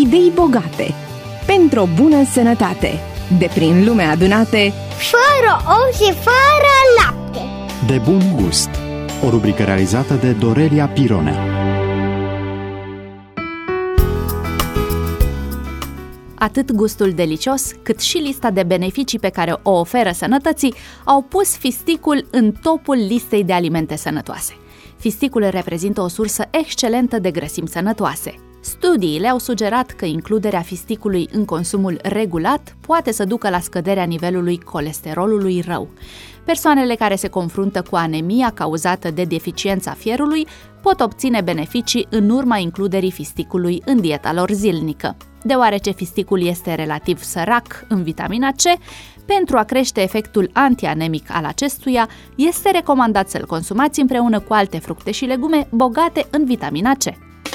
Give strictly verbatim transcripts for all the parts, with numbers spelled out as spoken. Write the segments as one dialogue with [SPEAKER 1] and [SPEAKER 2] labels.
[SPEAKER 1] idei bogate, pentru o bună sănătate, de prin lume adunate,
[SPEAKER 2] fără ou și fără lapte.
[SPEAKER 3] De bun gust. O rubrică realizată de Dorelia Pirone.
[SPEAKER 4] Atât gustul delicios, cât și lista de beneficii pe care o oferă sănătății au pus fisticul în topul listei de alimente sănătoase. Fisticul reprezintă o sursă excelentă de grăsimi sănătoase. Studiile au sugerat că includerea fisticului în consumul regulat poate să ducă la scăderea nivelului colesterolului rău. Persoanele care se confruntă cu anemia cauzată de deficiența fierului pot obține beneficii în urma includerii fisticului în dieta lor zilnică. Deoarece fisticul este relativ sărac în vitamina C, pentru a crește efectul antianemic al acestuia, este recomandat să-l consumați împreună cu alte fructe și legume bogate în vitamina C.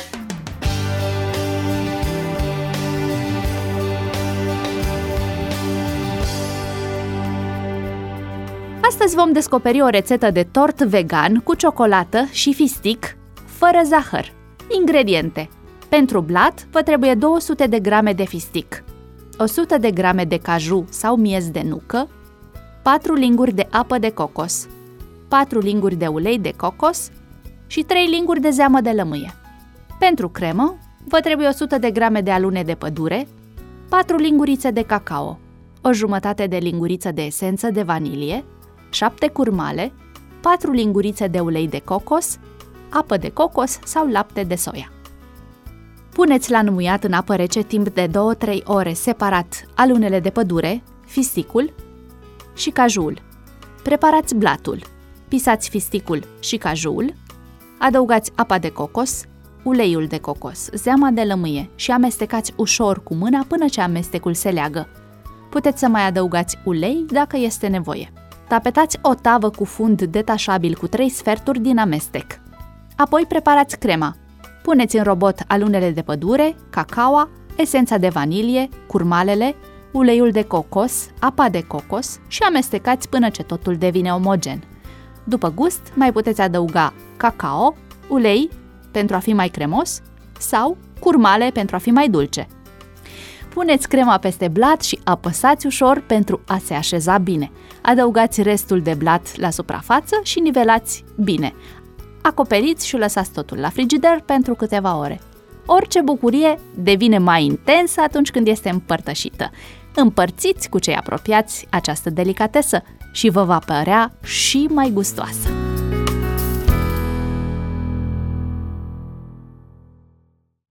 [SPEAKER 4] Astăzi vom descoperi o rețetă de tort vegan cu ciocolată și fistic, fără zahăr. Ingrediente: pentru blat vă trebuie două sute de grame de fistic, o sută de grame de caju sau miez de nucă, patru linguri de apă de cocos, patru linguri de ulei de cocos și trei linguri de zeamă de lămâie. Pentru cremă vă trebuie o sută de grame de alune de pădure, patru lingurițe de cacao, o jumătate de linguriță de esență de vanilie, șapte curmale, patru lingurițe de ulei de cocos, apă de cocos sau lapte de soia. Puneți la înmuiat în apă rece timp de două-trei ore separat alunele de pădure, fisticul și cajul. Preparați blatul, pisați fisticul și cajul, adăugați apa de cocos, uleiul de cocos, zeama de lămâie și amestecați ușor cu mâna până ce amestecul se leagă. Puteți să mai adăugați ulei dacă este nevoie. Tapetați o tavă cu fund detașabil cu trei sferturi din amestec. Apoi preparați crema. Puneți în robot alunele de pădure, cacaoa, esența de vanilie, curmalele, uleiul de cocos, apa de cocos și amestecați până ce totul devine omogen. După gust, mai puteți adăuga cacao, ulei pentru a fi mai cremos sau curmale pentru a fi mai dulce. Puneți crema peste blat și apăsați ușor pentru a se așeza bine. Adăugați restul de blat la suprafață și nivelați bine. Acoperiți și lăsați totul la frigider pentru câteva ore. Orice bucurie devine mai intensă atunci când este împărtășită. Împărțiți cu cei apropiați această delicatesă și vă va părea și mai gustoasă.